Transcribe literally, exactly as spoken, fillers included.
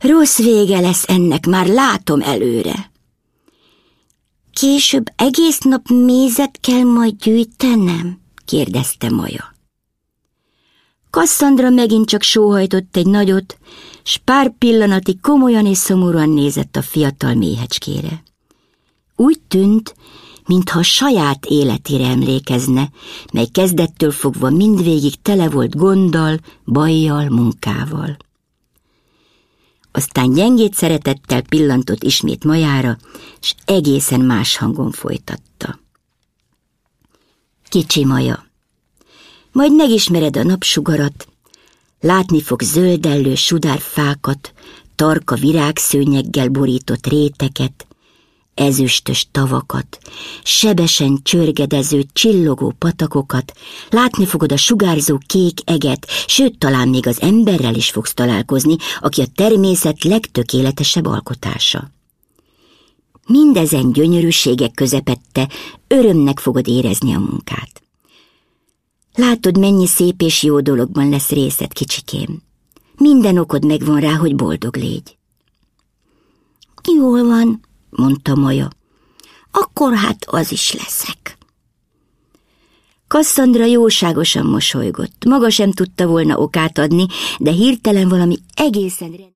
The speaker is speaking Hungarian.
Rossz vége lesz ennek, már látom előre. Később egész nap mézet kell majd gyűjtenem? kérdezte Maja. Kasszandra megint csak sóhajtott egy nagyot, s pár pillanatig komolyan és szomorúan nézett a fiatal méhecskére. Úgy tűnt, mintha a saját életére emlékezne, mely kezdettől fogva mindvégig tele volt gonddal, bajjal, munkával. Aztán gyengét szeretettel pillantott ismét Majára, s egészen más hangon folytatta. Kicsi Maja, majd megismered a napsugarat, látni fog zöldellő sudárfákat, tarka virágszőnyeggel borított réteket, ezüstös tavakat, sebesen csörgedező, csillogó patakokat, látni fogod a sugárzó kék eget, sőt, talán még az emberrel is fogsz találkozni, aki a természet legtökéletesebb alkotása. Mindezen gyönyörűségek közepette örömnek fogod érezni a munkát. Látod, mennyi szép és jó dologban lesz részed, kicsikém. Minden okod megvan rá, hogy boldog légy. Jól van, mondta Maja. Akkor hát az is leszek. Kasszandra jóságosan mosolygott. Maga sem tudta volna okát adni, de hirtelen valami egészen